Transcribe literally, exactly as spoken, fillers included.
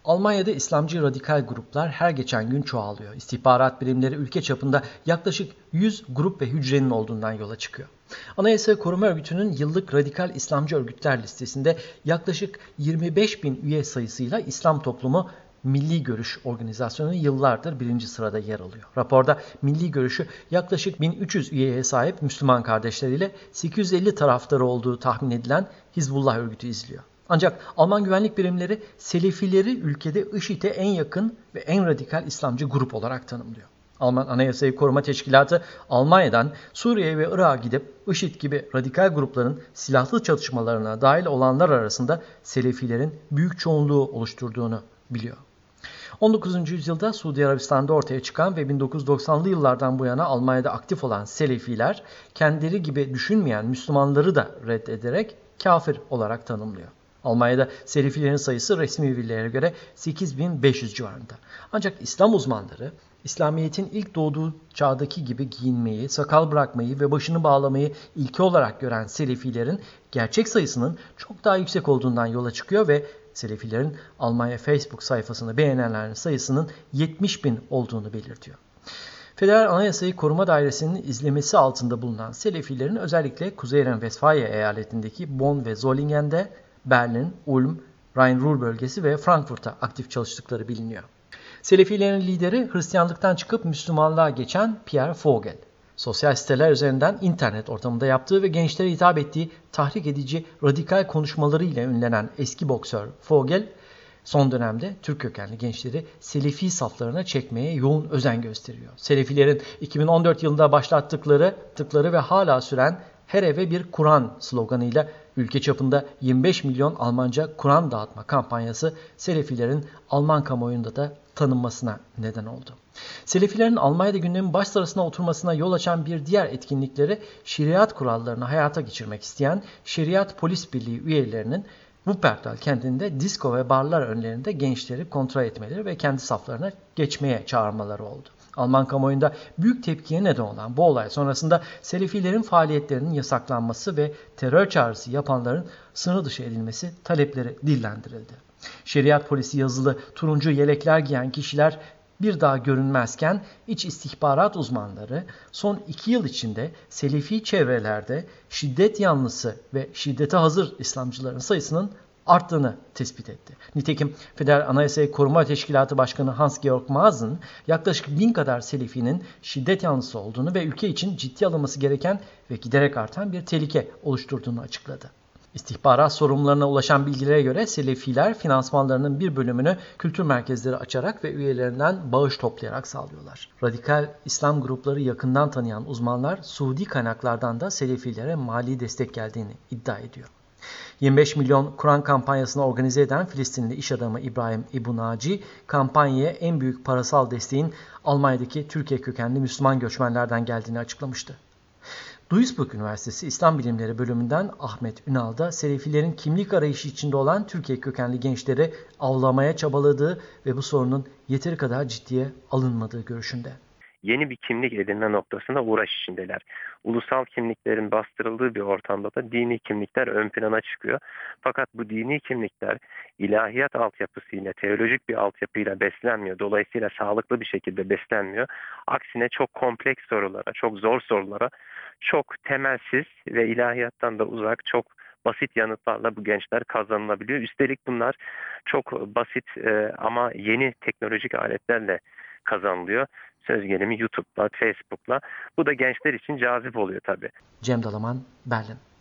Almanya'da İslamcı radikal gruplar her geçen gün çoğalıyor. İstihbarat birimleri ülke çapında yaklaşık yüz grup ve hücrenin olduğundan yola çıkıyor. Anayasa Koruma Örgütü'nün yıllık radikal İslamcı örgütler listesinde yaklaşık yirmi beş bin üye sayısıyla İslam Toplumu Milli Görüş Organizasyonu yıllardır birinci sırada yer alıyor. Raporda Milli Görüş'ü yaklaşık bin üç yüz üyeye sahip Müslüman kardeşleriyle sekiz yüz elli taraftarı olduğu tahmin edilen Hizbullah örgütü izliyor. Ancak Alman güvenlik birimleri Selefileri ülkede IŞİD'e en yakın ve en radikal İslamcı grup olarak tanımlıyor. Alman Anayasayı Koruma Teşkilatı Almanya'dan Suriye ve Irak'a gidip IŞİD gibi radikal grupların silahlı çatışmalarına dahil olanlar arasında Selefilerin büyük çoğunluğu oluşturduğunu biliyor. on dokuzuncu yüzyılda Suudi Arabistan'da ortaya çıkan ve bin dokuz yüz doksanlı yıllardan bu yana Almanya'da aktif olan Selefiler kendileri gibi düşünmeyen Müslümanları da reddederek kafir olarak tanımlıyor. Almanya'da Selefilerin sayısı resmi verilere göre sekiz bin beş yüz civarında. Ancak İslam uzmanları İslamiyet'in ilk doğduğu çağdaki gibi giyinmeyi, sakal bırakmayı ve başını bağlamayı ilke olarak gören Selefilerin gerçek sayısının çok daha yüksek olduğundan yola çıkıyor ve Selefilerin Almanya Facebook sayfasını beğenenlerin sayısının yetmiş bin olduğunu belirtiyor. Federal Anayasayı Koruma Dairesi'nin izlemesi altında bulunan Selefilerin özellikle Kuzey Ren-Vesfalya eyaletindeki Bonn ve Zollingen'de, Berlin, Ulm, Rhein-Ruhr bölgesi ve Frankfurt'ta aktif çalıştıkları biliniyor. Selefilerin lideri Hristiyanlıktan çıkıp Müslümanlığa geçen Pierre Vogel. Sosyal siteler üzerinden internet ortamında yaptığı ve gençlere hitap ettiği tahrik edici radikal konuşmalarıyla ünlenen eski boksör Vogel, son dönemde Türk kökenli gençleri Selefi saflarına çekmeye yoğun özen gösteriyor. Selefilerin iki bin on dört yılında başlattıkları, tıkları ve hala süren "Her eve bir Kur'an" sloganıyla ülke çapında yirmi beş milyon Almanca Kur'an dağıtma kampanyası Selefilerin Alman kamuoyunda da tanınmasına neden oldu. Selefilerin Almanya'da gündemin baş sırasına oturmasına yol açan bir diğer etkinlikleri şeriat kurallarını hayata geçirmek isteyen Şeriat Polis Birliği üyelerinin Wuppertal kentinde disko ve barlar önlerinde gençleri kontrol etmeleri ve kendi saflarına geçmeye çağırmaları oldu. Alman kamuoyunda büyük tepkiye neden olan bu olay sonrasında Selefilerin faaliyetlerinin yasaklanması ve terör çağrısı yapanların sınır dışı edilmesi talepleri dillendirildi. Şeriat polisi yazılı turuncu yelekler giyen kişiler bir daha görünmezken iç istihbarat uzmanları son iki yıl içinde Selefi çevrelerde şiddet yanlısı ve şiddete hazır İslamcıların sayısının arttığını tespit etti. Nitekim Federal Anayasayı Koruma Teşkilatı Başkanı Hans-Georg Maaßen yaklaşık bin kadar Selefinin şiddet yanlısı olduğunu ve ülke için ciddi alınması gereken ve giderek artan bir tehlike oluşturduğunu açıkladı. İstihbarat sorumlularına ulaşan bilgilere göre Selefiler finansmanlarının bir bölümünü kültür merkezleri açarak ve üyelerinden bağış toplayarak sağlıyorlar. Radikal İslam grupları yakından tanıyan uzmanlar Suudi kaynaklardan da Selefilere mali destek geldiğini iddia ediyor. yirmi beş milyon Kur'an kampanyasını organize eden Filistinli iş adamı İbrahim İbn Naci, kampanyaya en büyük parasal desteğin Almanya'daki Türkiye kökenli Müslüman göçmenlerden geldiğini açıklamıştı. Duisburg Üniversitesi İslam Bilimleri bölümünden Ahmet Ünal da Selefilerin kimlik arayışı içinde olan Türkiye kökenli gençleri avlamaya çabaladığı ve bu sorunun yeteri kadar ciddiye alınmadığı görüşünde. Yeni bir kimlik edinme noktasında uğraş içindeler. Ulusal kimliklerin bastırıldığı bir ortamda da dini kimlikler ön plana çıkıyor. Fakat bu dini kimlikler ilahiyat altyapısıyla, teolojik bir altyapıyla beslenmiyor. Dolayısıyla sağlıklı bir şekilde beslenmiyor. Aksine çok kompleks sorulara, çok zor sorulara, çok temelsiz ve ilahiyattan da uzak, çok basit yanıtlarla bu gençler kazanılabiliyor. Üstelik bunlar çok basit e, ama yeni teknolojik aletlerle kazanılıyor. Söz gelimi YouTube'la, Facebook'la. Bu da gençler için cazip oluyor tabii. Cem Dalaman, Berlin.